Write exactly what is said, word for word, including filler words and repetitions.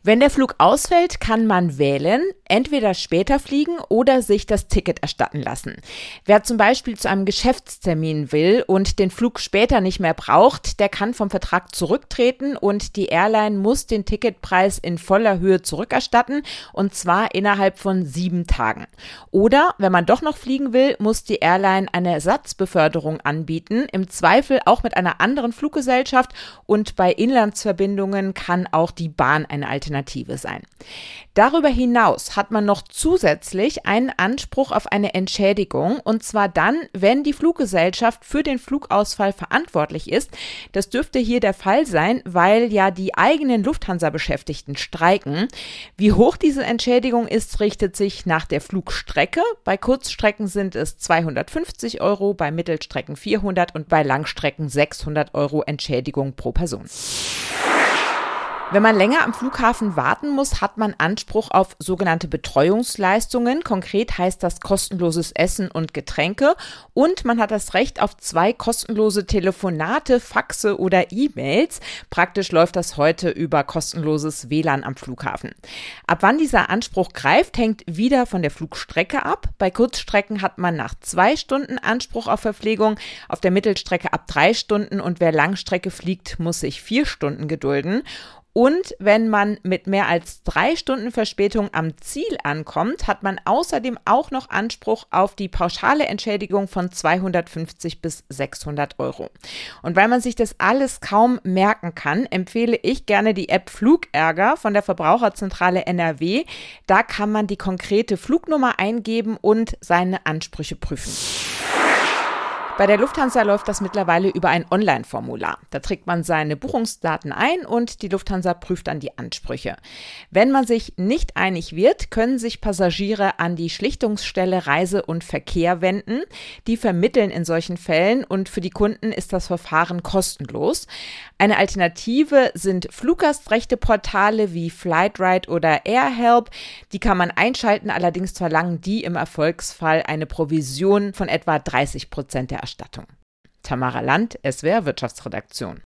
Wenn der Flug ausfällt, kann man wählen, entweder später fliegen oder sich das Ticket erstatten lassen. Wer zum Beispiel zu einem Geschäftstermin will und den Flug später nicht mehr braucht, der kann vom Vertrag zurücktreten und die Airline muss den Ticketpreis in voller Höhe zurückerstatten, und zwar innerhalb von sieben Tagen. Oder wenn man doch noch fliegen will, muss die Airline eine Ersatzbeförderung anbieten, im Zweifel auch mit einer anderen Fluggesellschaft, und bei Inlandsverbindungen kann auch die Bahn eine Alternative Alternative sein. Darüber hinaus hat man noch zusätzlich einen Anspruch auf eine Entschädigung, und zwar dann, wenn die Fluggesellschaft für den Flugausfall verantwortlich ist. Das dürfte hier der Fall sein, weil ja die eigenen Lufthansa-Beschäftigten streiken. Wie hoch diese Entschädigung ist, richtet sich nach der Flugstrecke. Bei Kurzstrecken sind es zweihundertfünfzig Euro, bei Mittelstrecken vierhundert und bei Langstrecken sechshundert Euro Entschädigung pro Person. Wenn man länger am Flughafen warten muss, hat man Anspruch auf sogenannte Betreuungsleistungen. Konkret heißt das kostenloses Essen und Getränke. Und man hat das Recht auf zwei kostenlose Telefonate, Faxe oder E-Mails. Praktisch läuft das heute über kostenloses W L A N am Flughafen. Ab wann dieser Anspruch greift, hängt wieder von der Flugstrecke ab. Bei Kurzstrecken hat man nach zwei Stunden Anspruch auf Verpflegung, auf der Mittelstrecke ab drei Stunden, und wer Langstrecke fliegt, muss sich vier Stunden gedulden. Und wenn man mit mehr als drei Stunden Verspätung am Ziel ankommt, hat man außerdem auch noch Anspruch auf die pauschale Entschädigung von zweihundertfünfzig bis sechshundert Euro. Und weil man sich das alles kaum merken kann, empfehle ich gerne die App Flugärger von der Verbraucherzentrale N R W. Da kann man die konkrete Flugnummer eingeben und seine Ansprüche prüfen. Bei der Lufthansa läuft das mittlerweile über ein Online-Formular. Da trägt man seine Buchungsdaten ein und die Lufthansa prüft dann die Ansprüche. Wenn man sich nicht einig wird, können sich Passagiere an die Schlichtungsstelle Reise und Verkehr wenden. Die vermitteln in solchen Fällen, und für die Kunden ist das Verfahren kostenlos. Eine Alternative sind Fluggastrechteportale wie Flightride oder AirHelp. Die kann man einschalten, allerdings verlangen die im Erfolgsfall eine Provision von etwa dreißig Prozent der Erstattung. Tamara Land, S W R Wirtschaftsredaktion.